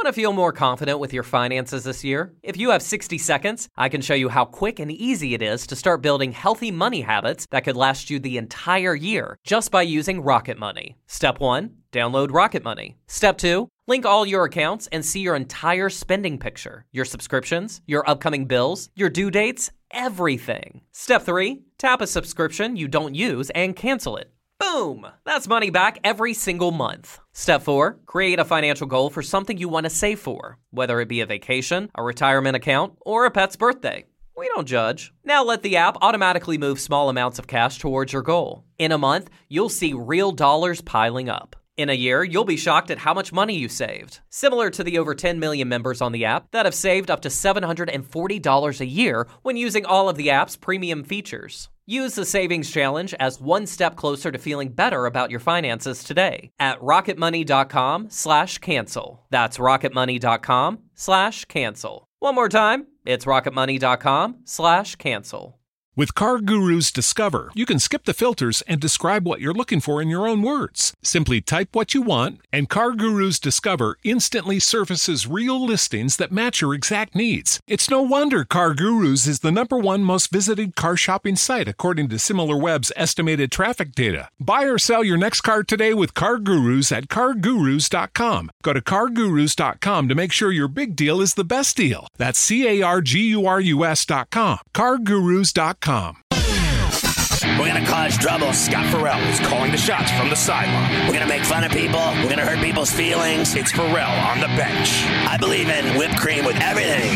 Want to feel more confident with your finances this year? If you have 60 seconds, I can show you how quick and easy it is to start building healthy money habits that could last you the entire year just by using Rocket Money. Step 1, download Rocket Money. Step 2, link all your accounts and see your entire spending picture, your subscriptions, your upcoming bills, your due dates, everything. Step 3, tap a subscription you don't use and cancel it. Boom! That's money back every single month. Step 4, create a financial goal for something you want to save for, whether it be a vacation, a retirement account, or a pet's birthday. We don't judge. Now let the app automatically move small amounts of cash towards your goal. In a month, you'll see real dollars piling up. In a year, you'll be shocked at how much money you saved. Similar to the over 10 million members on the app that have saved up to $740 a year when using all of the app's premium features. Use the Savings Challenge as one step closer to feeling better about your finances today at rocketmoney.com/cancel. That's rocketmoney.com/cancel. One more time, it's rocketmoney.com/cancel. With CarGurus Discover, you can skip the filters and describe what you're looking for in your own words. Simply type what you want, and CarGurus Discover instantly surfaces real listings that match your exact needs. It's no wonder CarGurus is the #1 most visited car shopping site according to SimilarWeb's estimated traffic data. Buy or sell your next car today with CarGurus at CarGurus.com. Go to CarGurus.com to make sure your big deal is the best deal. That's CarGurus.com. CarGurus.com. We're going to cause trouble. Scott Farrell is calling the shots from the sideline. We're going to make fun of people. We're going to hurt people's feelings. It's Farrell on the bench. I believe in whipped cream with everything.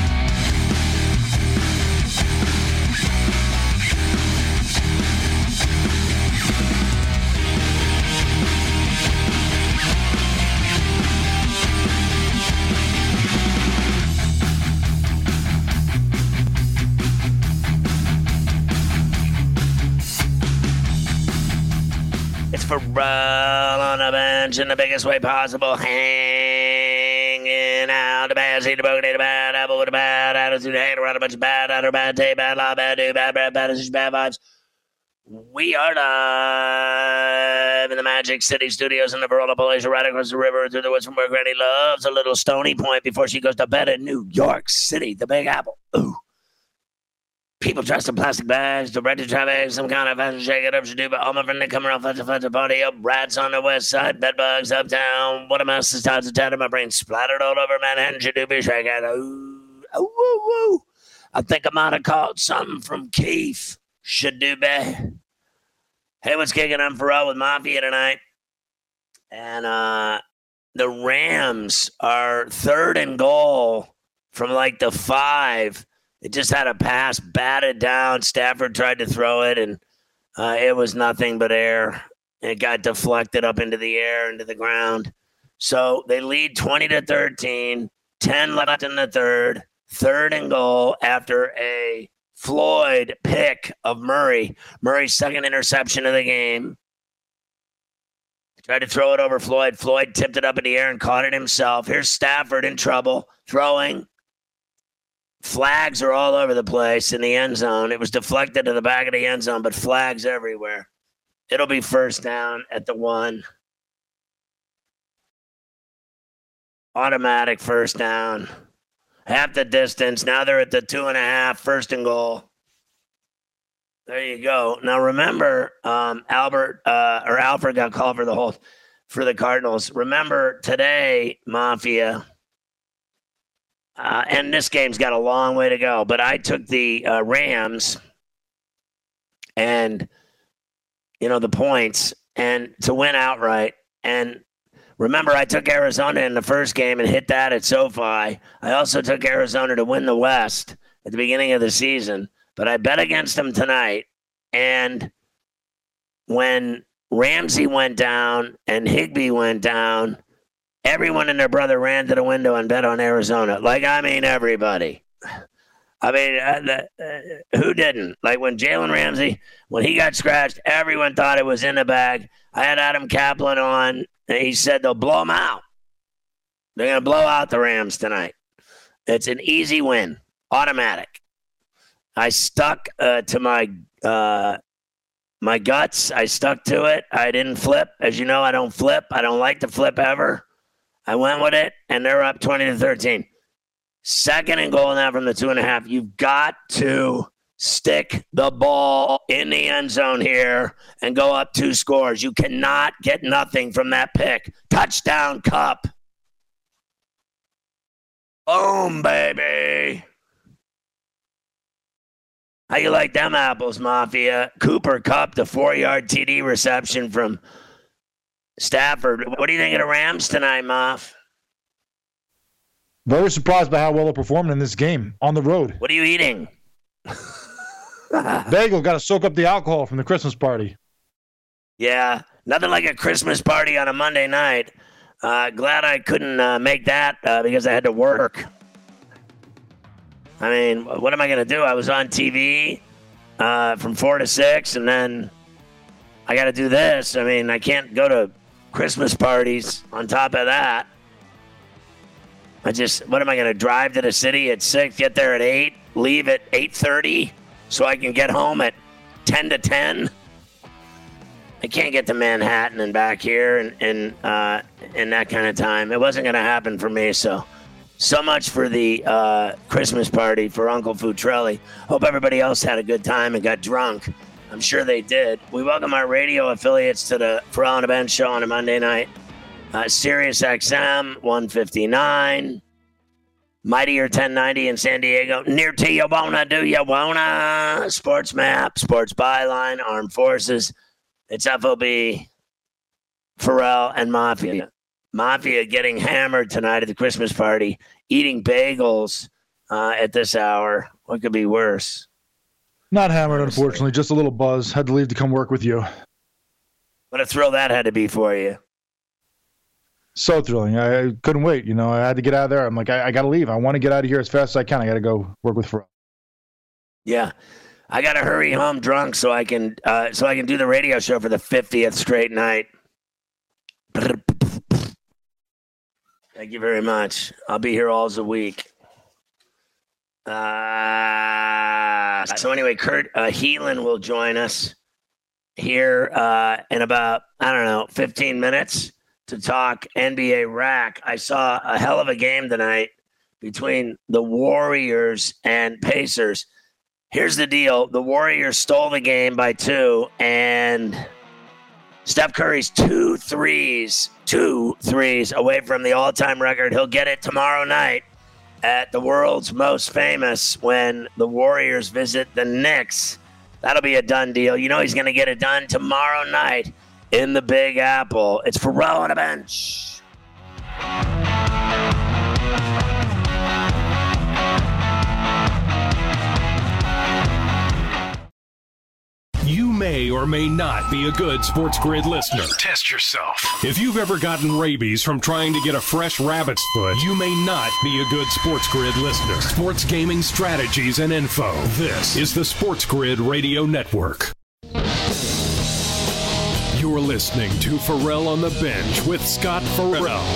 It's Farrell on the bench in the biggest way possible, hanging out. The bad seed, the bogey, the bad apple with a bad attitude, hanging around a bunch of bad outer, bad tape, bad law, bad do, bad breath, bad issues, bad vibes. We are live in the Magic City Studios in the Barola Appalachia, right across the river through the woods from where Granny loves a little Stony Point before she goes to bed in New York City, the Big Apple. Ooh. People dressed in plastic bags, directed traffic, some kind of fashion shake it up, should do, but all my friends, they come around, fudge the party up, rats on the west side, bedbugs uptown, what a mess, the stars of tattered, my brain splattered all over Manhattan, should do, be shaking, ooh, ooh, ooh, I think I might have caught something from Keith, should do, be. Hey, what's kicking? I'm Farrell with Mafia tonight, and the Rams are 3rd and goal from like the 5. It just had a pass batted down. Stafford tried to throw it, and it was nothing but air. It got deflected up into the air, into the ground. So they lead 20-13, 10 left in the third, 3rd and goal after a Floyd pick of Murray. Murray's second interception of the game. Tried to throw it over Floyd. Floyd tipped it up in the air and caught it himself. Here's Stafford in trouble, throwing. Flags are all over the place in the end zone. It was deflected to the back of the end zone, but flags everywhere. It'll be 1st down at the 1. Automatic 1st down. Half the distance. Now they're at the 2.5, 1st and goal. There you go. Now remember, Alfred got called for the hold for the Cardinals. Remember today, Mafia. And this game's got a long way to go. But I took the Rams and, the points and to win outright. And remember, I took Arizona in the first game and hit that at SoFi. I also took Arizona to win the West at the beginning of the season. But I bet against them tonight. And when Ramsey went down and Higbee went down, everyone and their brother ran to the window and bet on Arizona. Everybody. Who didn't? Like when Jalen Ramsey, when he got scratched, everyone thought it was in the bag. I had Adam Kaplan on, and he said they'll blow them out. They're going to blow out the Rams tonight. It's an easy win, automatic. I stuck to my guts. I stuck to it. I didn't flip. As you know, I don't flip. I don't like to flip ever. I went with it, and they're up 20-13. Second and goal now from the 2.5. You've got to stick the ball in the end zone here and go up 2 scores. You cannot get nothing from that pick. Touchdown, Kupp. Boom, baby. How you like them apples, Mafia? Cooper Kupp, the 4-yard TD reception from Stafford. What do you think of the Rams tonight, Moff? Very surprised by how well they're performing in this game on the road. What are you eating? Bagel, got to soak up the alcohol from the Christmas party. Yeah, nothing like a Christmas party on a Monday night. Glad I couldn't make that because I had to work. I mean, what am I going to do? I was on TV from 4 to 6, and then I got to do this. I mean, I can't go to Christmas parties on top of that. What am I going to drive to the city at 6, get there at 8, leave at 8:30 so I can get home at 10 to 10? I can't get to Manhattan and back here in that kind of time. It wasn't going to happen for me, so much for the Christmas party for Uncle Futrelli. Hope everybody else had a good time and got drunk. I'm sure they did. We welcome our radio affiliates to the Ferrall and Ben show on a Monday night. Sirius XM 159, Mightier 1090 in San Diego. Near to you wanna, do you wanna? Sports Map, Sports Byline, Armed Forces. It's FOB, Ferrall, and Mafia. Mafia getting hammered tonight at the Christmas party, eating bagels at this hour. What could be worse? Not hammered, unfortunately. Just a little buzz. Had to leave to come work with you. What a thrill that had to be for you. So thrilling. I couldn't wait. I had to get out of there. I'm like, I got to leave. I want to get out of here as fast as I can. I got to go work with Ferrall. Yeah. I got to hurry home drunk so I can do the radio show for the 50th straight night. Thank you very much. I'll be here all the week. So anyway, Kurt Heelan will join us here in about, 15 minutes to talk NBA Rack. I saw a hell of a game tonight between the Warriors and Pacers. Here's the deal. The Warriors stole the game by 2, and Steph Curry's two threes away from the all-time record. He'll get it tomorrow night at the world's most famous when the Warriors visit the Knicks. That'll be a done deal. He's going to get it done tomorrow night in the Big Apple. It's Ferrall on a bench. You may or may not be a good Sports Grid listener. Test yourself. If you've ever gotten rabies from trying to get a fresh rabbit's foot, you may not be a good Sports Grid listener. Sports gaming strategies and info. This is the Sports Grid Radio Network. You're listening to Ferrall on the Bench with Scott Ferrall.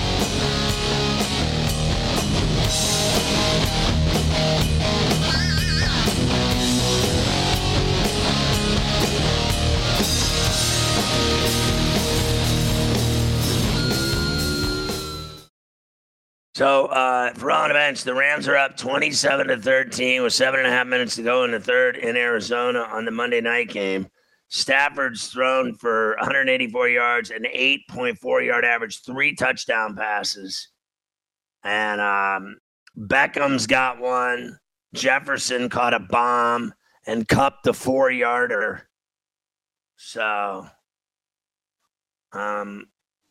So, Ferrall on the bench, the Rams are up 27-13 with 7.5 minutes to go in the third in Arizona on the Monday night game. Stafford's thrown for 184 yards, an 8.4 yard average, 3 touchdown passes. And Beckham's got one. Jefferson caught a bomb and Kupp the 4-yarder. So, bottom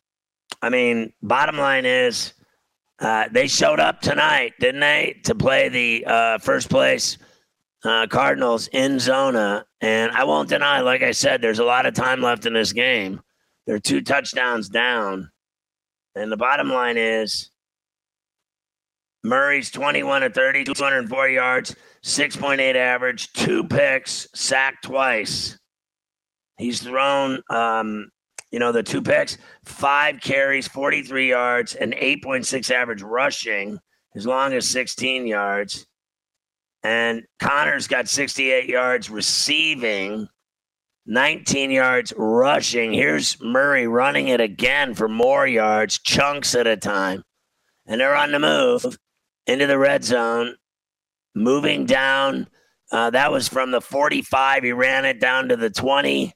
line is, they showed up tonight, didn't they, to play the first place Cardinals in Zona. And I won't deny, like I said, there's a lot of time left in this game. They're 2 touchdowns down. And the bottom line is Murray's 21-30, 204 yards, 6.8 average, 2 picks, sacked twice. He's thrown the 2 picks, 5 carries, 43 yards, and 8.6 average rushing, as long as 16 yards. And Connor's got 68 yards receiving 19 yards rushing. Here's Murray running it again for more yards, chunks at a time. And they're on the move into the red zone, moving down. That was from the 45. He ran it down to the 20.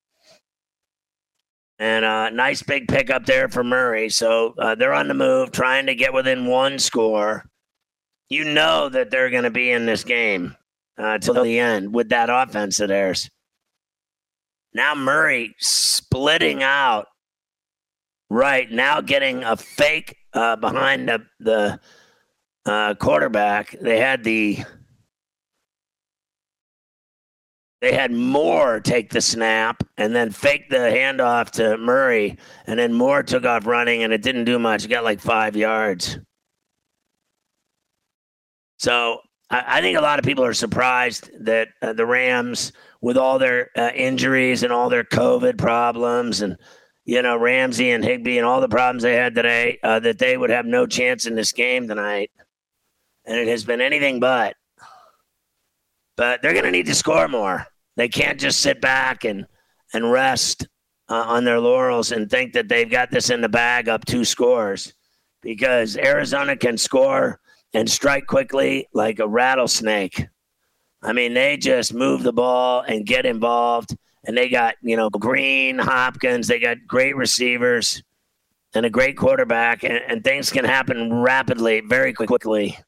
And a nice big pickup there for Murray. So they're on the move, trying to get within one score. You know that they're going to be in this game till the end with that offense of theirs. Now Murray splitting out. Right, now getting a fake behind the quarterback. They had Moore take the snap and then fake the handoff to Murray, and then Moore took off running, and it didn't do much. It got like 5 yards. So I think a lot of people are surprised that the Rams, with all their injuries and all their COVID problems and, Ramsey and Higbee and all the problems they had today, that they would have no chance in this game tonight. And it has been anything but. But they're going to need to score more. They can't just sit back and rest on their laurels and think that they've got this in the bag up 2 scores, because Arizona can score and strike quickly like a rattlesnake. I mean, they just move the ball and get involved, and they got, Green, Hopkins, they got great receivers and a great quarterback, and things can happen rapidly, very quickly.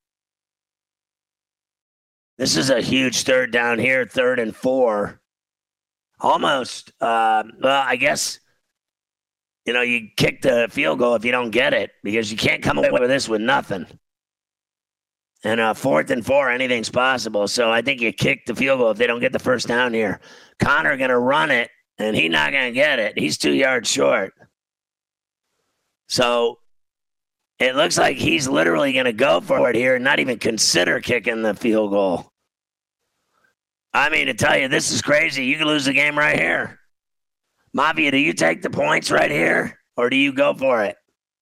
This is a huge third down here, 3rd and 4. Almost, I guess, you kick the field goal if you don't get it, because you can't come away with this with nothing. And 4th and 4, anything's possible. So I think you kick the field goal if they don't get the first down here. Connor going to run it, and he's not going to get it. He's 2 yards short. So it looks like he's literally going to go for it here and not even consider kicking the field goal. I mean, to tell you, this is crazy. You can lose the game right here. Mafia, do you take the points right here, or do you go for it?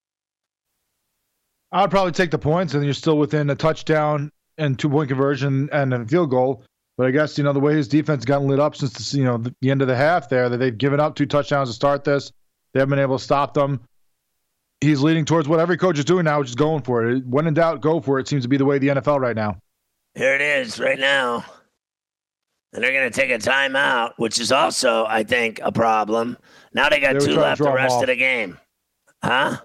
I'd probably take the points, and you're still within a touchdown and 2-point conversion and a field goal. But I guess, the way his defense gotten lit up since, the end of the half there, that they've given up 2 touchdowns to start this. They haven't been able to stop them. He's leading towards what every coach is doing now, which is going for it. When in doubt, go for it. Seems to be the way of the NFL right now. Here it is right now. And they're going to take a timeout, which is also, I think, a problem. Now they got 2 left the rest of the game. Huh?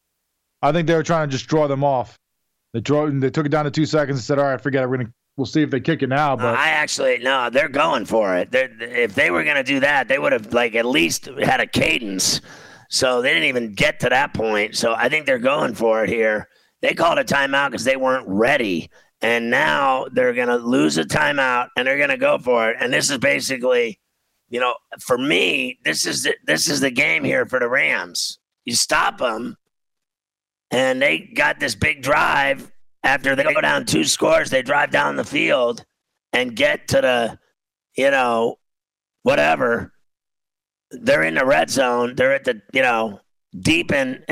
I think they were trying to just draw them off. They took it down to 2 seconds and said, all right, forget it. We'll see if they kick it now. But no, they're going for it. If they were going to do that, they would have at least had a cadence. So they didn't even get to that point. So I think they're going for it here. They called a timeout because they weren't ready. And now they're going to lose a timeout, and they're going to go for it. And this is basically, for me, this is the game here for the Rams. You stop them, and they got this big drive. After they go down 2 scores, they drive down the field and get to the, whatever. They're in the red zone. They're at the, deep in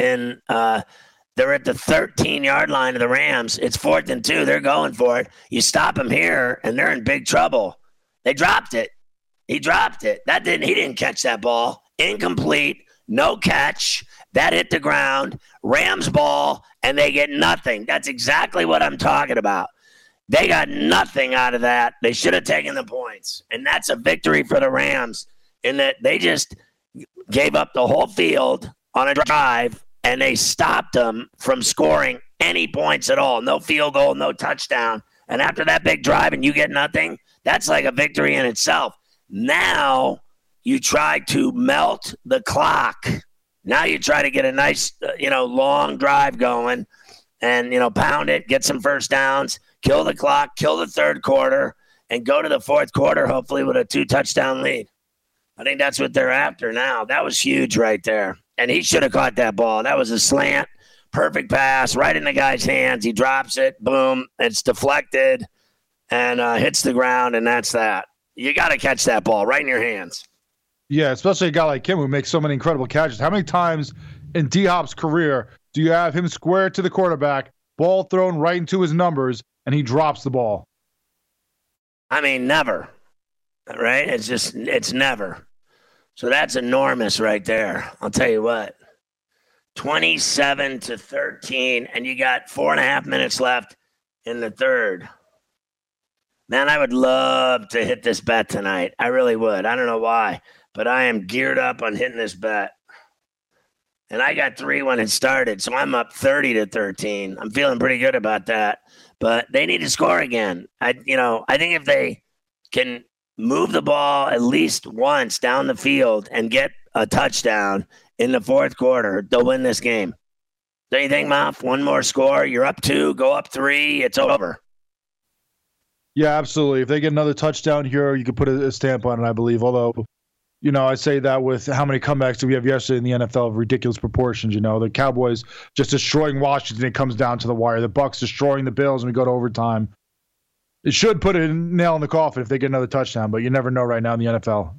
they're at the 13-yard line of the Rams. It's 4th and 2. They're going for it. You stop them here, and they're in big trouble. They dropped it. He dropped it. He didn't catch that ball. Incomplete. No catch. That hit the ground. Rams ball, and they get nothing. That's exactly what I'm talking about. They got nothing out of that. They should have taken the points. And that's a victory for the Rams in that they just gave up the whole field on a drive, and they stopped them from scoring any points at all. No field goal, no touchdown. And after that big drive and you get nothing, that's like a victory in itself. Now you try to melt the clock. Now you try to get a nice, long drive going and, pound it, get some first downs, kill the clock, kill the third quarter, and go to the fourth quarter, hopefully with a 2-touchdown lead. I think that's what they're after now. That was huge right there. And he should have caught that ball. That was a slant, perfect pass, right in the guy's hands. He drops it, boom, it's deflected and hits the ground, and that's that. You got to catch that ball right in your hands. Yeah, especially a guy like him who makes so many incredible catches. How many times in D-Hop's career do you have him square to the quarterback, ball thrown right into his numbers, and he drops the ball? I mean, never, right? It's never. So that's enormous right there. I'll tell you what. 27-13, and you got 4.5 minutes left in the third. Man, I would love to hit this bet tonight. I really would. I don't know why, but I am geared up on hitting this bet. And I got 3 when it started, so I'm up 30-13. I'm feeling pretty good about that. But they need to score again. I think if they can move the ball at least once down the field and get a touchdown in the fourth quarter, they'll win this game. Don't you think, Mouth? One more score, you're up 2, go up 3, it's over. Yeah, absolutely. If they get another touchdown here, you could put a stamp on it, I believe. Although, I say that with how many comebacks did we have yesterday in the NFL of ridiculous proportions. The Cowboys just destroying Washington, it comes down to the wire. The Bucs destroying the Bills, and we go to overtime. It should put a nail in the coffin if they get another touchdown, but you never know right now in the NFL.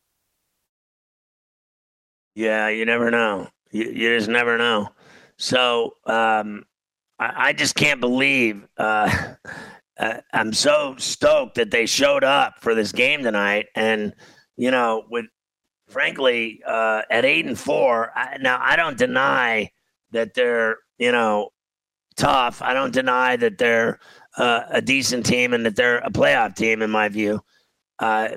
Yeah, you never know. You just never know. So I just can't believe I'm so stoked that they showed up for this game tonight. And, with frankly, at 8-4, now I don't deny that they're, tough. I don't deny that they're a decent team and that they're a playoff team in my view. But,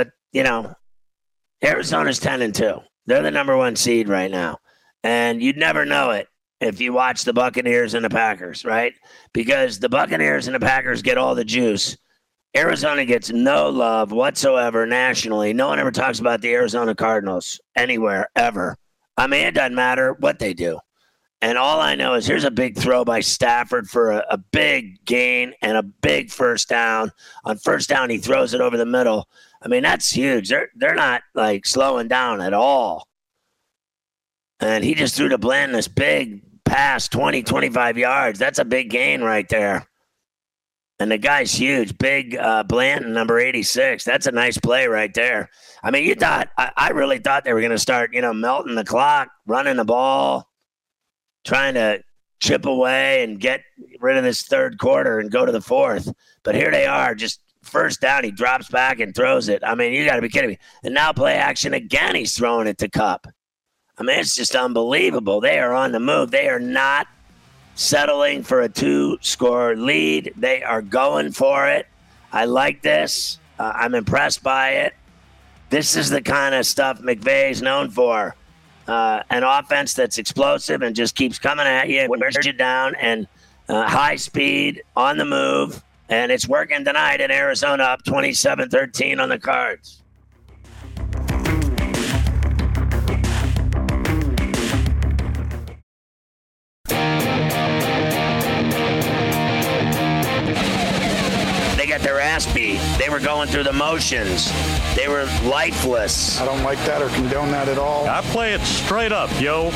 Arizona's 10-2. They're the number 1 seed right now. And you'd never know it if you watch the Buccaneers and the Packers, right? Because the Buccaneers and the Packers get all the juice. Arizona gets no love whatsoever nationally. No one ever talks about the Arizona Cardinals anywhere, ever. I mean, it doesn't matter what they do. And all I know is here's a big throw by Stafford for a big gain and a big first down. On first down, he throws it over the middle. I mean, that's huge. They're not, slowing down at all. And he just threw to Bland this big pass, 20, 25 yards. That's a big gain right there. And the guy's huge. Big Blanton, number 86. That's a nice play right there. I mean, I really thought they were going to start, melting the clock, running the ball, trying to chip away and get rid of this third quarter and go to the fourth. But here they are, just first down. He drops back and throws it. I mean, you got to be kidding me. And now play action again. He's throwing it to Kupp. I mean, it's just unbelievable. They are on the move. They are not settling for a 2-score lead. They are going for it. I like this. I'm impressed by it. This is the kind of stuff McVay is known for. An offense that's explosive and just keeps coming at you, wears you down, and high speed, on the move. And it's working tonight in Arizona, up 27-13 on the Cards. They got their ass beat. They were going through the motions. They were lifeless. I don't like that or condone that at all. I play it straight up, yo.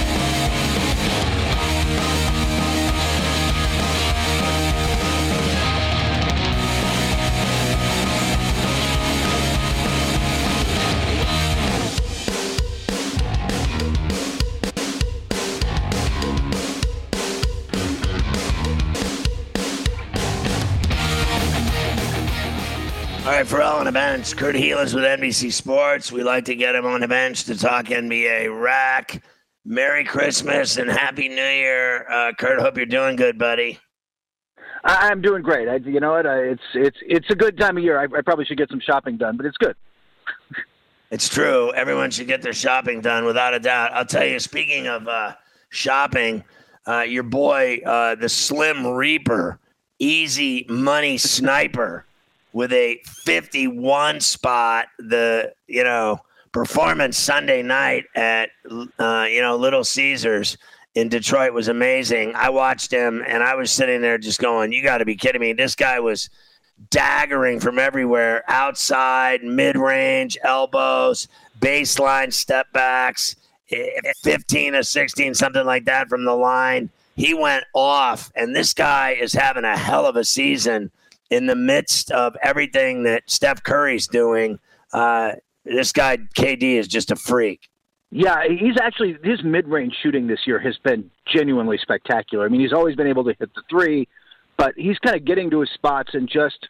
All right, Pharrell on the bench. Kurt Helus with NBC Sports. We like to get him on the bench to talk NBA rack. Merry Christmas and Happy New Year, Kurt. Hope you're doing good, buddy. I'm doing great. You know what? It's a good time of year. I probably should get some shopping done, but it's good. It's true. Everyone should get their shopping done, without a doubt. I'll tell you, speaking of shopping, your boy, the Slim Reaper, Easy Money Sniper, with a 51 spot, performance Sunday night at, Little Caesars in Detroit was amazing. I watched him, and I was sitting there just going, you got to be kidding me. This guy was daggering from everywhere, outside, mid-range, elbows, baseline step backs, 15 or 16, something like that from the line. He went off, and this guy is having a hell of a season in the midst of everything that Steph Curry's doing. This guy, KD, is just a freak. Yeah, his mid-range shooting this year has been genuinely spectacular. I mean, he's always been able to hit the three, but he's kind of getting to his spots and just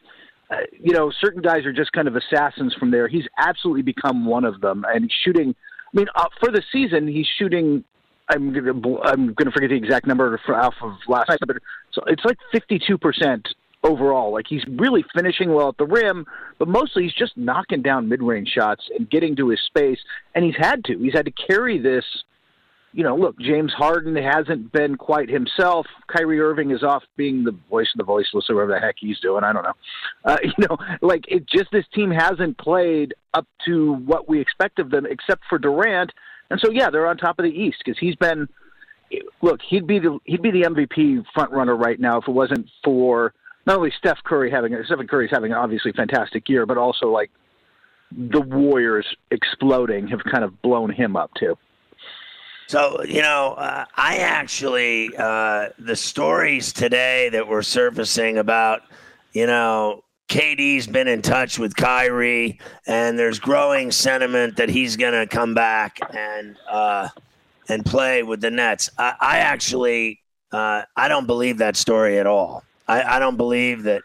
certain guys are just kind of assassins from there. He's absolutely become one of them, and he's shooting. I mean, for the season, he's shooting. I'm gonna forget the exact number off of last night, but it's like 52% overall. Like, he's really finishing well at the rim, but mostly he's just knocking down mid-range shots and getting to his space. And he's had to carry this. Look, James Harden hasn't been quite himself. Kyrie Irving is off being the voice of the voiceless, or whatever the heck he's doing. I don't know. This team hasn't played up to what we expect of them, except for Durant. And so, yeah, they're on top of the East because he's been. Look, he'd be the MVP front runner right now if it wasn't for not only Stephen Curry's having an obviously fantastic year, but also like the Warriors exploding have kind of blown him up too. So, I actually, the stories today that were surfacing about, KD's been in touch with Kyrie, and there's growing sentiment that he's going to come back and play with the Nets. I actually, I don't believe that story at all. I don't believe that.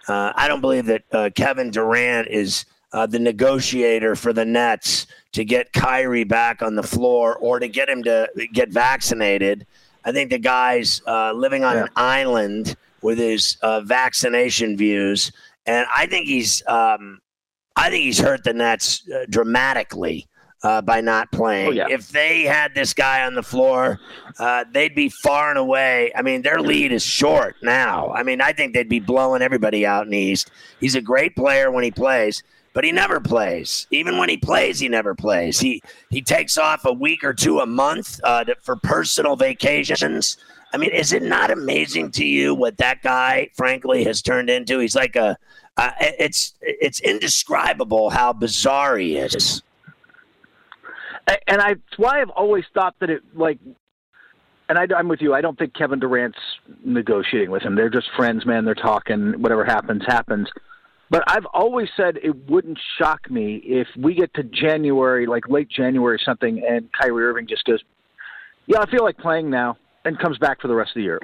Kevin Durant is the negotiator for the Nets to get Kyrie back on the floor or to get him to get vaccinated. I think the guy's living on an island with his vaccination views, and I think he's hurt the Nets dramatically by not playing. Oh, yeah. If they had this guy on the floor, they'd be far and away. I mean, their lead is short now. I mean, I think they'd be blowing everybody out in the East. He's a great player when he plays, but he never plays. Even when he plays, he never plays. He takes off a week or two a month for personal vacations. I mean, is it not amazing to you what that guy, frankly, has turned into? He's like it's indescribable how bizarre he is. And that's why I've always thought that I'm with you. I don't think Kevin Durant's negotiating with him. They're just friends, man. They're talking. Whatever happens. But I've always said it wouldn't shock me if we get to January, like late January or something, and Kyrie Irving just goes, yeah, I feel like playing now, and comes back for the rest of the year.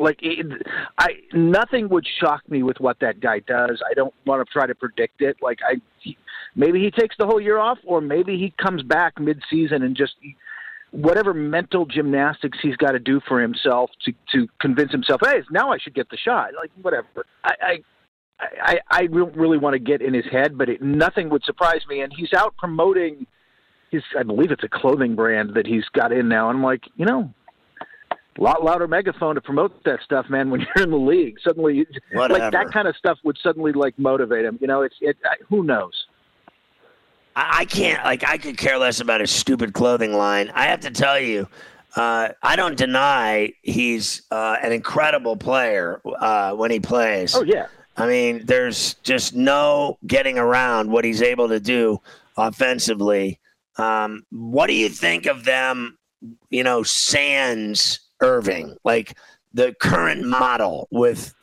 Nothing would shock me with what that guy does. I don't want to try to predict it. Maybe he takes the whole year off, or maybe he comes back mid-season and just whatever mental gymnastics he's got to do for himself to convince himself, hey, now I should get the shot. Whatever. I don't really want to get in his head, but nothing would surprise me. And he's out promoting I believe it's a clothing brand that he's got in now. And I'm like, a lot louder megaphone to promote that stuff, man, when you're in the league. Suddenly, that kind of stuff would suddenly, motivate him. Who knows? I can't, I could care less about his stupid clothing line. I have to tell you, I don't deny he's an incredible player when he plays. Oh, yeah. I mean, there's just no getting around what he's able to do offensively. What do you think of them, sans Irving, like the current model with,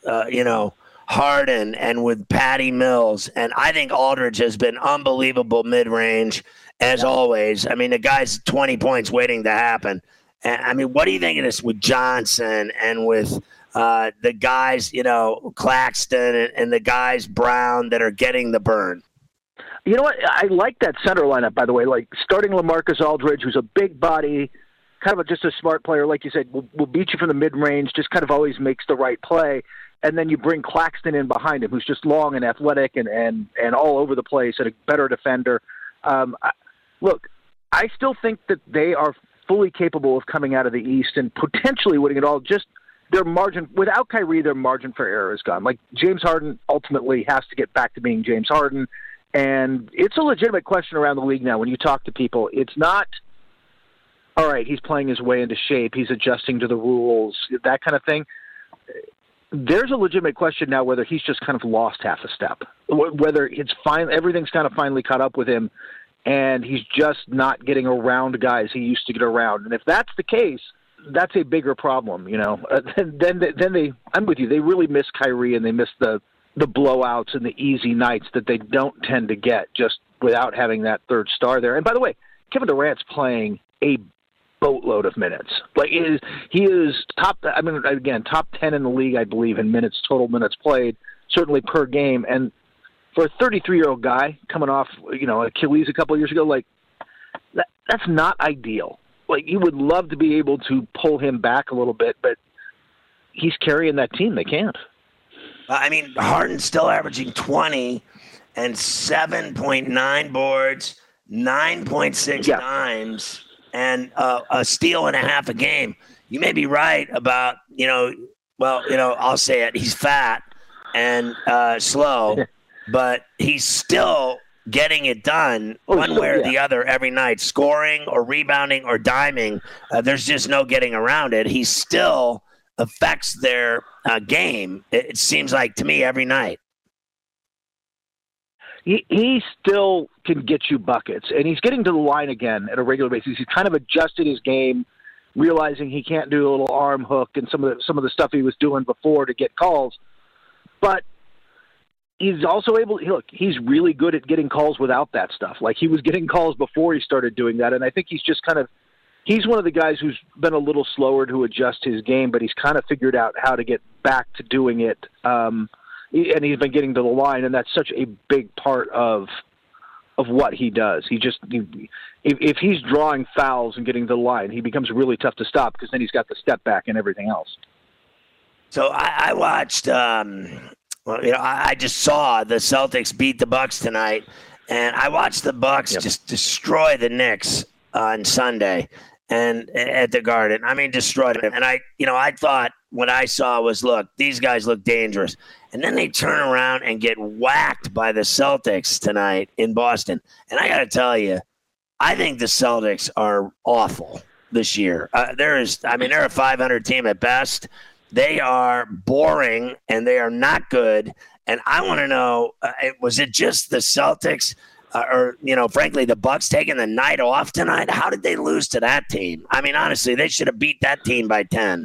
Harden and with Patty Mills? And I think Aldridge has been unbelievable mid-range, as always. I mean, the guy's 20 points waiting to happen. And, I mean, what do you think of this with Johnson and with the guys, Claxton and the guys Brown that are getting the burn? You know what? I like that center lineup, by the way. Starting LaMarcus Aldridge, who's a big body, kind of just a smart player, like you said, will beat you from the mid-range, just kind of always makes the right play. And then you bring Claxton in behind him, who's just long and athletic and all over the place and a better defender. Look, I still think that they are fully capable of coming out of the East and potentially winning it all. Just their margin, without Kyrie, their margin for error is gone. James Harden ultimately has to get back to being James Harden. And it's a legitimate question around the league now when you talk to people. It's not, all right, he's playing his way into shape, he's adjusting to the rules, that kind of thing. There's a legitimate question now whether he's just kind of lost half a step, whether it's fine, everything's kind of finally caught up with him, and he's just not getting around guys he used to get around. And if that's the case, that's a bigger problem, Then I'm with you. They really miss Kyrie, and they miss the blowouts and the easy nights that they don't tend to get just without having that third star there. And by the way, Kevin Durant's playing a boatload of minutes. He is top 10 in the league, I believe, in total minutes played, certainly per game. And for a 33-year-old guy coming off, Achilles a couple of years ago, like that's not ideal. Like, you would love to be able to pull him back a little bit, but he's carrying that team. They can't. I mean, Harden's still averaging 20 and 7.9 boards, 9.6 dimes, and a steal and a half a game. You may be right about, I'll say it. He's fat and slow, but he's still getting it done one way or the other every night, scoring or rebounding or diming. There's just no getting around it. He still affects their game, it seems like to me, every night. He still can get you buckets, and he's getting to the line again at a regular basis. He's kind of adjusted his game, realizing he can't do a little arm hook and some of the stuff he was doing before to get calls. But he's also he's really good at getting calls without that stuff. Like, he was getting calls before he started doing that, and I think he's just he's one of the guys who's been a little slower to adjust his game, but he's kind of figured out how to get back to doing it. And he's been getting to the line, and that's such a big part of what he does. If he's drawing fouls and getting to the line, he becomes really tough to stop because then he's got the step back and everything else. So I watched. I just saw the Celtics beat the Bucks tonight, and I watched the Bucks just destroy the Knicks on Sunday and at the Garden. I mean, destroyed them. And I thought what I saw was, look, these guys look dangerous. And then they turn around and get whacked by the Celtics tonight in Boston. And I got to tell you, I think the Celtics are awful this year. They're a 500 team at best. They are boring, and they are not good. And I want to know, was it just the Celtics or frankly, the Bucks taking the night off tonight? How did they lose to that team? I mean, honestly, they should have beat that team by 10.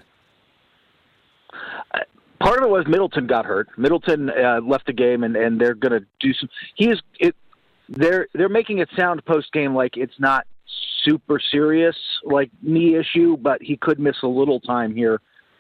Part of it was Middleton got hurt. Middleton left the game, and they're going to do some. They're making it sound post game like it's not super serious, like knee issue, but he could miss a little time here.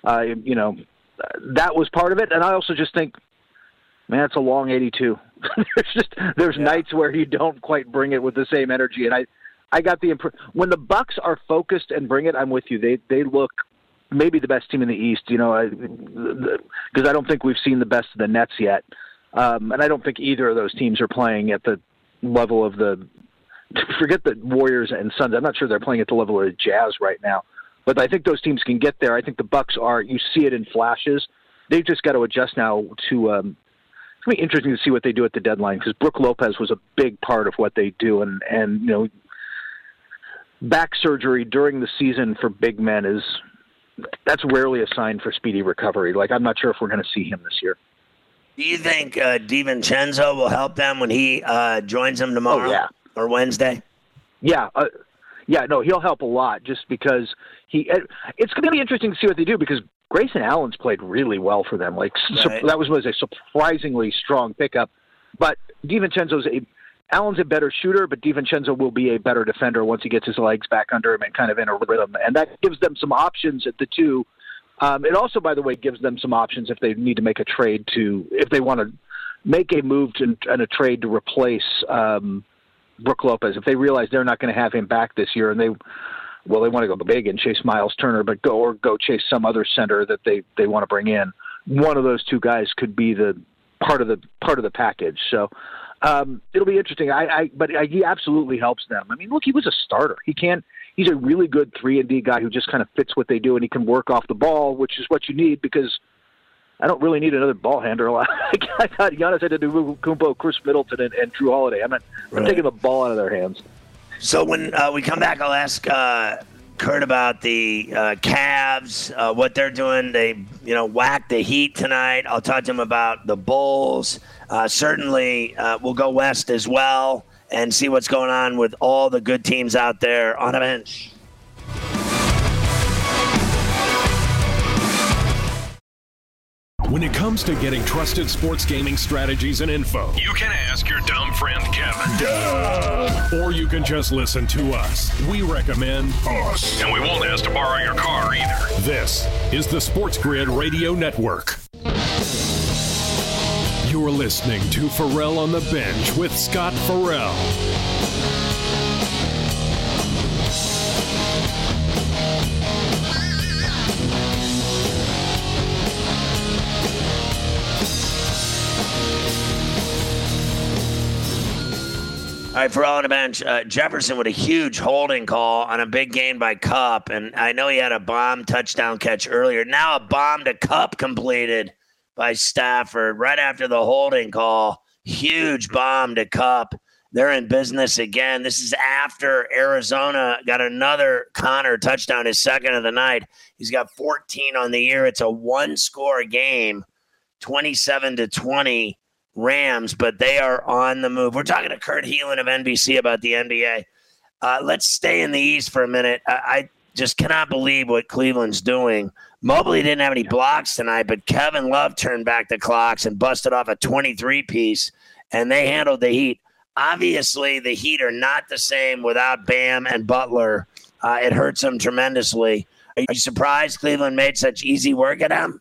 That was part of it, and I also just think, man, it's a long 82. there's nights where you don't quite bring it with the same energy, and I got the impression when the Bucks are focused and bring it. I'm with you. They look maybe the best team in the East, because I don't think we've seen the best of the Nets yet. And I don't think either of those teams are playing at the level of forget the Warriors and Suns. I'm not sure they're playing at the level of the Jazz right now, but I think those teams can get there. I think the Bucks are, you see it in flashes. They've just got to adjust now to, it's going to be interesting to see what they do at the deadline, because Brook Lopez was a big part of what they do. And back surgery during the season for big men that's rarely a sign for speedy recovery. Like, I'm not sure if we're going to see him this year. Do you think DiVincenzo will help them when he joins them tomorrow or Wednesday? Yeah. No, he'll help a lot just because it's going to be interesting to see what they do, because Grayson Allen's played really well for them. Like, that was a surprisingly strong pickup. But Allen's a better shooter, but DiVincenzo will be a better defender once he gets his legs back under him and kind of in a rhythm. And that gives them some options at the two. It also, by the way, gives them some options if they need to make a trade if they want to make a move and a trade to replace Brook Lopez. If they realize they're not going to have him back this year, and they want to go big and chase Miles Turner, but go chase some other center that they want to bring in. One of those two guys could be the part of the package. So it'll be interesting. But he absolutely helps them. I mean, look, he was a starter. He's a really good 3-and-D guy who just kind of fits what they do, and he can work off the ball, which is what you need, because I don't really need another ball handler. I got Giannis Antetokounmpo, Chris Middleton, and Drew Holiday. I'm taking the ball out of their hands. So when we come back, I'll ask Kurt about the Cavs, what they're doing. They, whacked the Heat tonight. I'll talk to him about the Bulls. Certainly, we'll go west as well and see what's going on with all the good teams out there on a bench. When it comes to getting trusted sports gaming strategies and info, You can ask your dumb friend Kevin. duh, or you can just listen to us. We recommend us. And we won't ask to borrow your car either. This is the Sports Grid Radio Network. You're listening to Farrell on the Bench with Scott Farrell. All right, Farrell on the Bench. Jefferson with a huge holding call on a big gain by Kupp, and I know he had a bomb touchdown catch earlier. Now a bomb to Kupp completed by Stafford right after the holding call. Huge bomb to Kupp. They're in business again. This is after Arizona got another Connor touchdown, his second of the night. He's got 14 on the year. It's a one-score game, 27-20 Rams, but they are on the move. We're talking to Kurt Helin of NBC about the NBA. Let's stay in the East for a minute. I just cannot believe what Cleveland's doing. Mobley didn't have any blocks tonight, but Kevin Love turned back the clocks and busted off a 23-piece, and they handled the Heat. Obviously, the Heat are not the same without Bam and Butler. It hurts them tremendously. Are you surprised Cleveland made such easy work at them?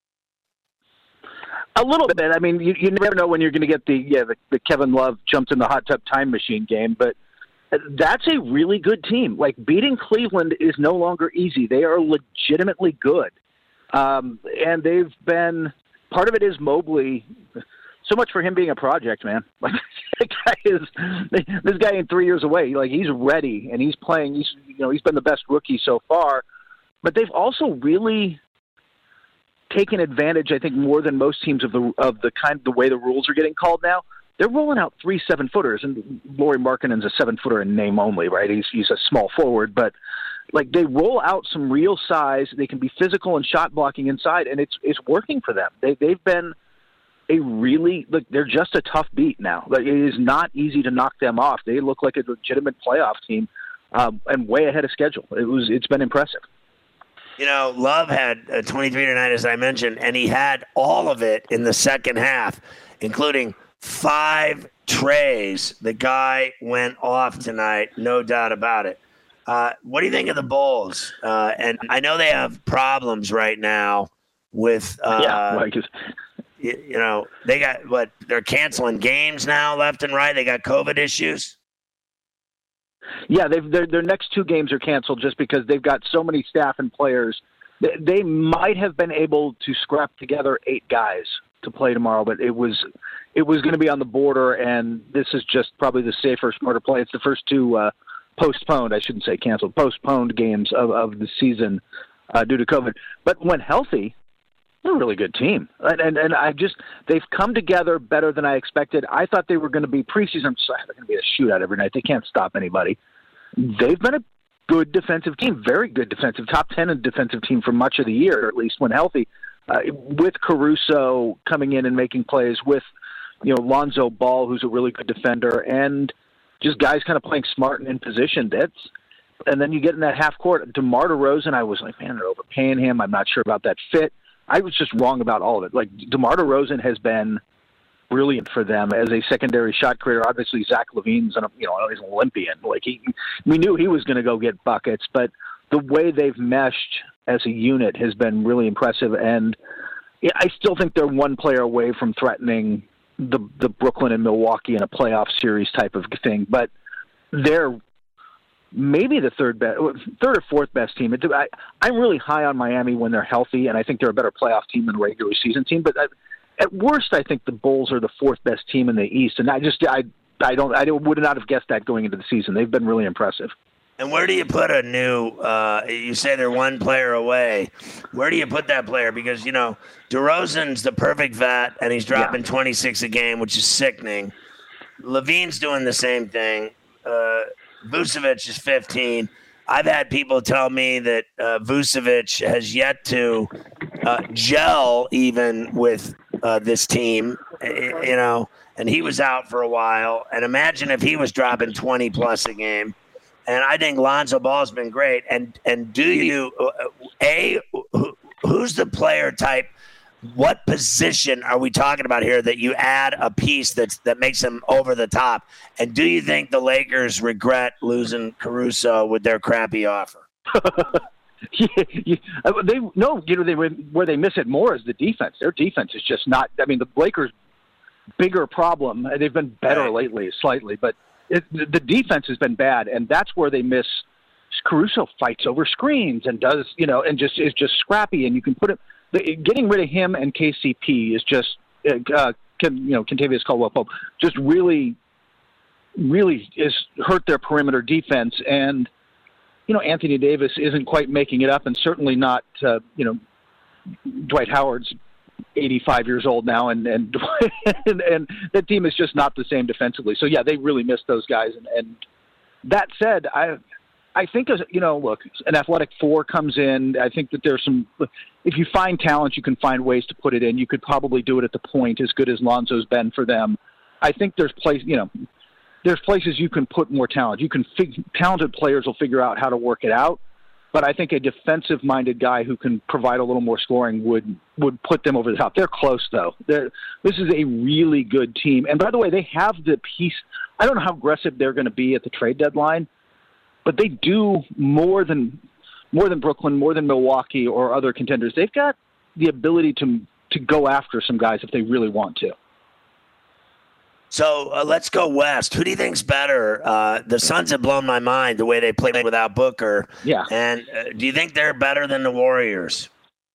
A little bit. I mean, you never know when you're going to get the Kevin Love jumped in the hot tub time machine game, but that's a really good team. Like, beating Cleveland is no longer easy. They are legitimately good. And they've been – part of it is Mobley. So much for him being a project, man. Like, this guy ain't 3 years away. Like, he's ready, and he's playing. He's been the best rookie so far. But they've also really – taken advantage, I think, more than most teams of the way the rules are getting called now. They're rolling out 3 7-footers, and Lauri Markkanen's a 7-footer in name only, right? He's a small forward, but like, they roll out some real size. They can be physical and shot blocking inside, and it's working for them. They've been they're just a tough beat now. Like, it is not easy to knock them off. They look like a legitimate playoff team, and way ahead of schedule. It's been impressive. Love had 23 tonight, as I mentioned, and he had all of it in the second half, including 5 trays. The guy went off tonight, no doubt about it. What do you think of the Bulls? And I know they have problems right now with, they got they're canceling games now left and right. They got COVID issues. Yeah, their next 2 games are canceled just because they've got so many staff and players. They might have been able to scrap together 8 guys to play tomorrow, but it was going to be on the border, and this is just probably the safer, smarter play. It's the first 2 postponed games of the season due to COVID. But when healthy, they're a really good team, and they've come together better than I expected. I thought they were going to be preseason. They're going to be a shootout every night. They can't stop anybody. They've been a good defensive team, very good defensive, top 10 in defensive team for much of the year, at least when healthy. With Caruso coming in and making plays, with Lonzo Ball, who's a really good defender, and just guys kind of playing smart and in position. And then you get in that half court. DeMar DeRozan, I was like, man, they're overpaying him. I'm not sure about that fit. I was just wrong about all of it. Like, DeMar DeRozan has been brilliant for them as a secondary shot creator. Obviously, Zach LaVine's he's an Olympian. Like, we knew he was going to go get buckets, but the way they've meshed as a unit has been really impressive. And I still think they're one player away from threatening the Brooklyn and Milwaukee in a playoff series type of thing. But they're maybe the third or fourth best team. I'm really high on Miami when they're healthy, and I think they're a better playoff team than a regular season team. But at worst, I think the Bulls are the 4th best team in the East, and I would not have guessed that going into the season. They've been really impressive. And where do you put a new? You say they're one player away. Where do you put that player? Because DeRozan's the perfect vet, and he's dropping 26 a game, which is sickening. LaVine's doing the same thing. Vucevic is 15. I've had people tell me that Vucevic has yet to gel even with this team, and he was out for a while. And imagine if he was dropping 20-plus a game. And I think Lonzo Ball's been great. And do you who's the player type? What position are we talking about here that you add a piece that makes them over the top? And do you think the Lakers regret losing Caruso with their crappy offer? Where they miss it more is the defense. Their defense is just not. I mean, the Lakers bigger problem. They've been better lately, slightly, but the defense has been bad, and that's where they miss. Caruso fights over screens and does, and is just scrappy, and you can put it. Getting rid of him and KCP is just, Kentavious Caldwell-Pope just really is hurt their perimeter defense, and Anthony Davis isn't quite making it up, and certainly not, Dwight Howard's 85 years old now, and that team is just not the same defensively. So yeah, they really miss those guys. And that said, I think look, an athletic four comes in. I think that there's some. If you find talent, you can find ways to put it in. You could probably do it at the point, as good as Lonzo's been for them. I think there's there's places you can put more talent. Talented players will figure out how to work it out. But I think a defensive-minded guy who can provide a little more scoring would put them over the top. They're close, though. This is a really good team. And by the way, they have the piece. I don't know how aggressive they're going to be at the trade deadline, but they do more than Brooklyn, more than Milwaukee or other contenders. They've got the ability to go after some guys if they really want to. So let's go west. Who do you think's better? The Suns have blown my mind the way they played without Booker. Yeah. And do you think they're better than the Warriors?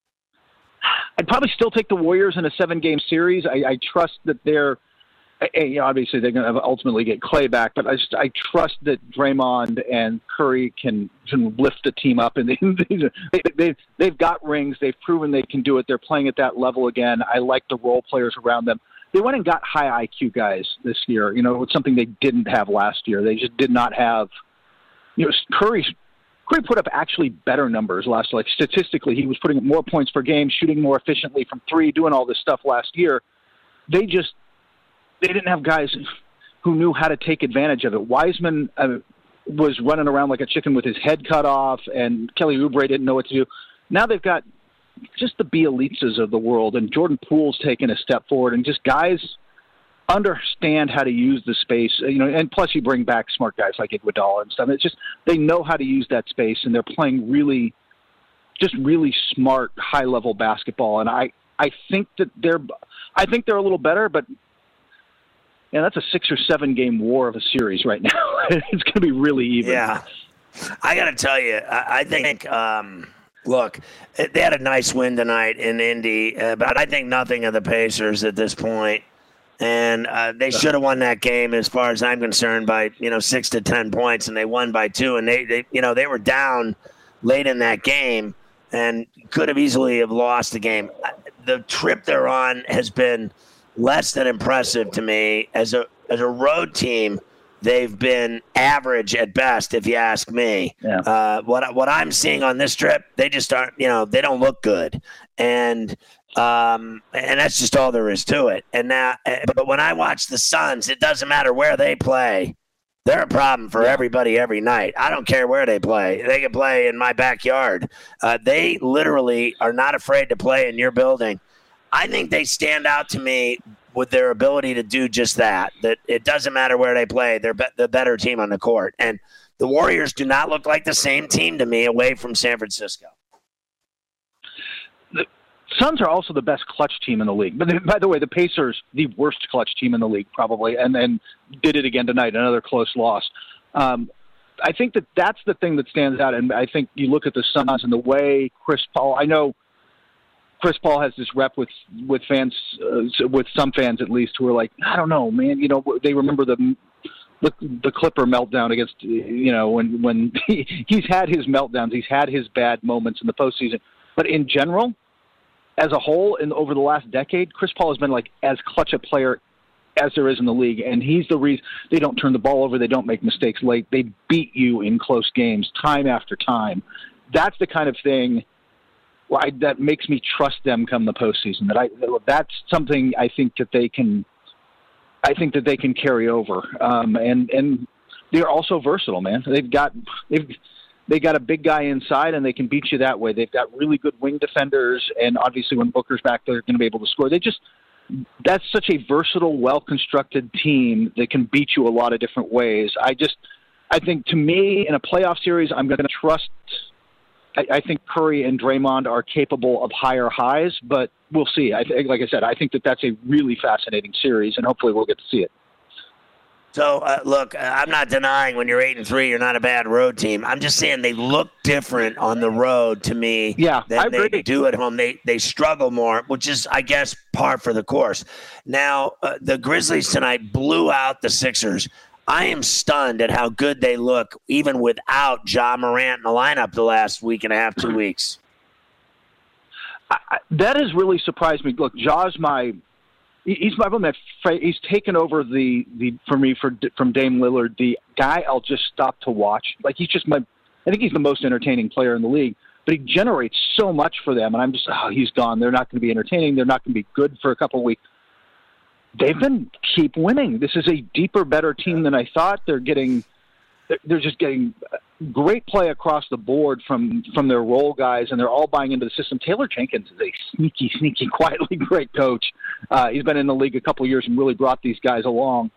I'd probably still take the Warriors in a 7-game series. I trust that they're obviously they're going to ultimately get Clay back, but I trust that Draymond and Curry can lift the team up, and they've got rings. They've proven they can do it. They're playing at that level again. I like the role players around them. They went and got high IQ guys this year. It's something they didn't have last year. They just did not have. Curry put up actually better numbers last year. Like statistically, he was putting up more points per game, shooting more efficiently from three, doing all this stuff last year. They didn't have guys who knew how to take advantage of it. Wiseman was running around like a chicken with his head cut off, and Kelly Oubre didn't know what to do. Now they've got just the Bielitsas of the world, and Jordan Poole's taken a step forward, and just guys understand how to use the space, and plus you bring back smart guys like Iguodala and stuff. It's just, they know how to use that space, and they're playing really smart, high-level basketball, and I think that they're a little better, but that's a 6 or 7 game war of a series right now. It's going to be really even. Yeah. I got to tell you, I think, look, they had a nice win tonight in Indy, but I think nothing of the Pacers at this point. And they should have won that game, as far as I'm concerned, by 6 to 10 points, and they won by 2. And they were down late in that game and could have easily have lost the game. The trip they're on has been less than impressive to me. As a road team, they've been average at best, if you ask me. Yeah. What I'm seeing on this trip, they just aren't. They don't look good, and that's just all there is to it. And now, but when I watch the Suns, it doesn't matter where they play. They're a problem for everybody every night. I don't care where they play. They can play in my backyard. They literally are not afraid to play in your building. I think they stand out to me with their ability to do just that, that it doesn't matter where they play. They're the better team on the court. And the Warriors do not look like the same team to me away from San Francisco. The Suns are also the best clutch team in the league. But by the way, the Pacers, the worst clutch team in the league probably, and then did it again tonight, another close loss. I think that's the thing that stands out. And I think you look at the Suns and the way Chris Paul, I know Chris Paul has this rep with fans, with some fans at least, who are like, I don't know, man. They remember the Clipper meltdown against, when he's had his meltdowns, he's had his bad moments in the postseason. But in general, as a whole, over the last decade, Chris Paul has been like as clutch a player as there is in the league, and he's the reason they don't turn the ball over, they don't make mistakes late, they beat you in close games time after time. That's the kind of thing that makes me trust them come the postseason. That's something I think that they can carry over. And they're also versatile, man. They got a big guy inside, and they can beat you that way. They've got really good wing defenders, and obviously when Booker's back, they're going to be able to score. That's such a versatile, well-constructed team that can beat you a lot of different ways. I think, to me, in a playoff series, I'm going to trust I think Curry and Draymond are capable of higher highs, but we'll see. Like I said, I think that's a really fascinating series, and hopefully we'll get to see it. So, look, I'm not denying when you're 8-3, you're not a bad road team. I'm just saying they look different on the road to me than they do at home. They struggle more, which is, I guess, par for the course. Now, the Grizzlies tonight blew out the Sixers. I am stunned at how good they look, even without Ja Morant in the lineup the last week and a half, 2 weeks. That has really surprised me. Look, Ja's he's taken over for me from Dame Lillard, the guy I'll just stop to watch. Like, I think he's the most entertaining player in the league, but he generates so much for them, and I'm just, he's gone. They're not going to be entertaining. They're not going to be good for a couple of weeks. They've been keep winning. This is a deeper, better team than I thought. They're just getting great play across the board from their role guys, and they're all buying into the system. Taylor Jenkins is a sneaky, quietly great coach. He's been in the league a couple of years and really brought these guys along.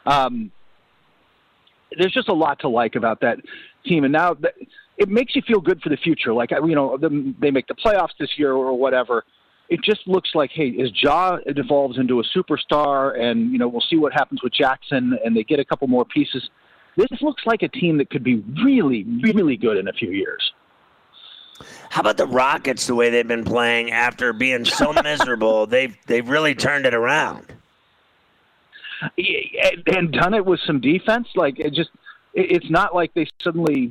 There's just a lot to like about that team, and now it makes you feel good for the future. Like, they make the playoffs this year or whatever. It just looks like, hey, as Ja evolves into a superstar, and we'll see what happens with Jackson, and they get a couple more pieces. This looks like a team that could be really, really good in a few years. How about the Rockets, the way they've been playing after being so miserable? They've really turned it around. And done it with some defense. Like, it's not like they suddenly,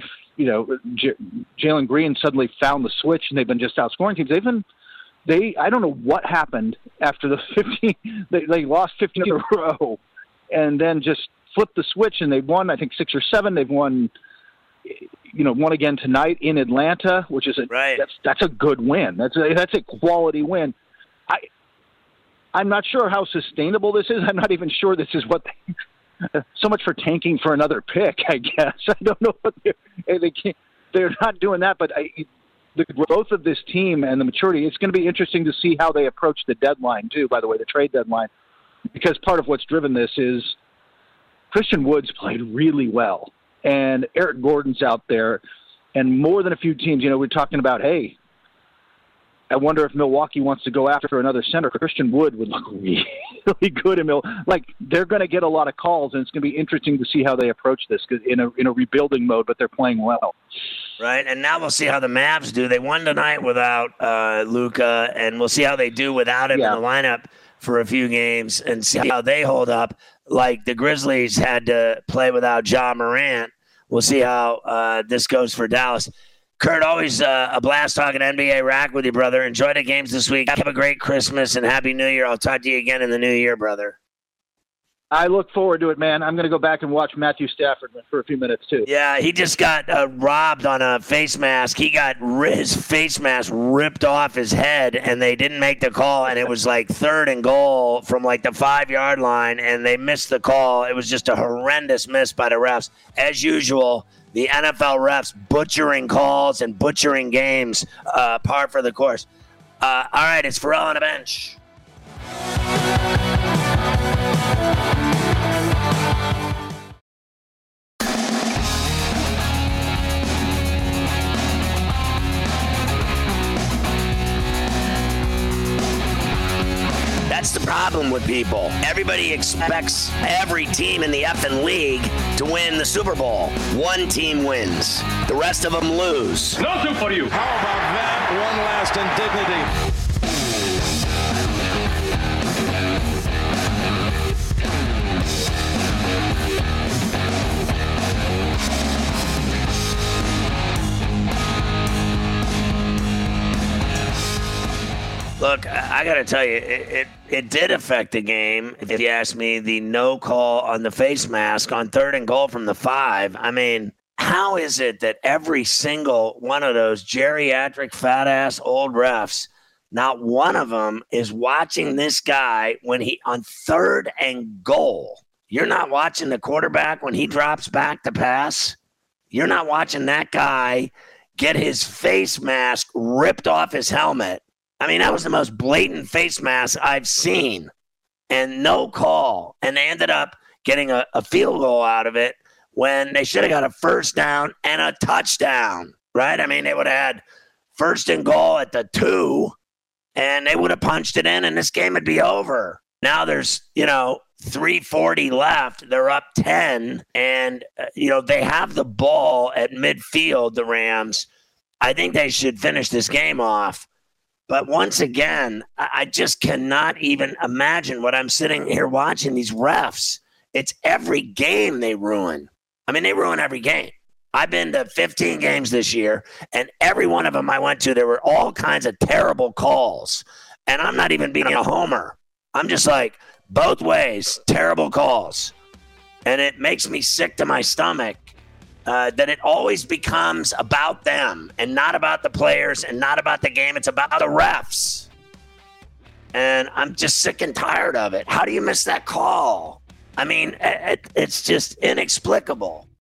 Jalen Green suddenly found the switch and they've been just outscoring teams. I don't know what happened after the 15. They lost 15 in a row, and then just flipped the switch, and they've won, I think, 6 or 7. They've won, won again tonight in Atlanta, which is that's a good win. That's a quality win. I'm not sure how sustainable this is. I'm not even sure this is what so much for tanking for another pick, I guess. I don't know what they're not doing that, but the growth of this team and the maturity, it's going to be interesting to see how they approach the deadline, too, by the way, the trade deadline, because part of what's driven this is Christian Woods played really well, and Eric Gordon's out there, and more than a few teams, we're talking about, hey, I wonder if Milwaukee wants to go after another center. Christian Wood would look really good in they're going to get a lot of calls, and it's going to be interesting to see how they approach this in a rebuilding mode, but they're playing well. Right, and now we'll see how the Mavs do. They won tonight without Luka, and we'll see how they do without him in the lineup for a few games and see how they hold up. Like the Grizzlies had to play without Ja Morant. We'll see how this goes for Dallas. Kurt, always a blast talking NBA Rack with you, brother. Enjoy the games this week. Have a great Christmas and Happy New Year. I'll talk to you again in the new year, brother. I look forward to it, man. I'm going to go back and watch Matthew Stafford for a few minutes, too. Yeah, he just got robbed on a face mask. He got his face mask ripped off his head, and they didn't make the call, and it was like 3rd and goal from like the 5-yard line, and they missed the call. It was just a horrendous miss by the refs. As usual, the NFL refs butchering calls and butchering games, par for the course. All right, it's Pharrell on the bench. That's the problem with people. Everybody expects every team in the effing league to win the Super Bowl. One team wins. The rest of them lose. Nothing for you. How about that? One last indignity. Look, I got to tell you, it did affect the game. If you ask me, the no call on the face mask on 3rd and goal from the 5. I mean, how is it that every single one of those geriatric, fat-ass old refs, not one of them is watching this guy when he on 3rd and goal? You're not watching the quarterback when he drops back to pass? You're not watching that guy get his face mask ripped off his helmet? I mean, that was the most blatant face mask I've seen, and no call. And they ended up getting a field goal out of it when they should have got a first down and a touchdown. right? I mean, they would have had first and goal at the 2, and they would have punched it in, and this game would be over. Now there's, 3:40 left. They're up 10, and, they have the ball at midfield, the Rams. I think they should finish this game off. But once again, I just cannot even imagine what I'm sitting here watching these refs. It's every game they ruin. I mean, they ruin every game. I've been to 15 games this year, and every one of them I went to, there were all kinds of terrible calls. And I'm not even being a homer. I'm just like, both ways, terrible calls. And it makes me sick to my stomach that it always becomes about them and not about the players and not about the game. It's about the refs. And I'm just sick and tired of it. How do you miss that call? I mean, it's just inexplicable.